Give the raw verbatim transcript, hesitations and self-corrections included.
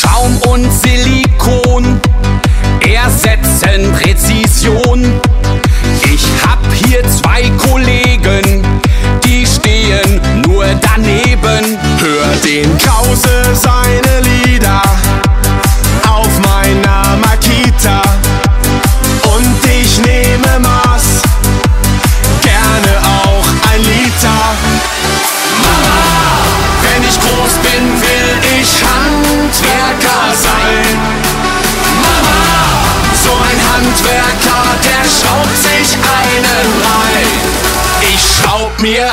Schaum und Silikon ersetzen Präzision. Ich hab hier zwei Kollegen, die stehen nur daneben. Hör den Krause seine Lieder auf meiner Makita. Und ich nehme Maß, gerne auch ein Liter. Mama, wenn ich groß bin, will ich Handwerker sein. Mama, so ein Handwerker, der schraubt sich einen rein. Ich schraub mir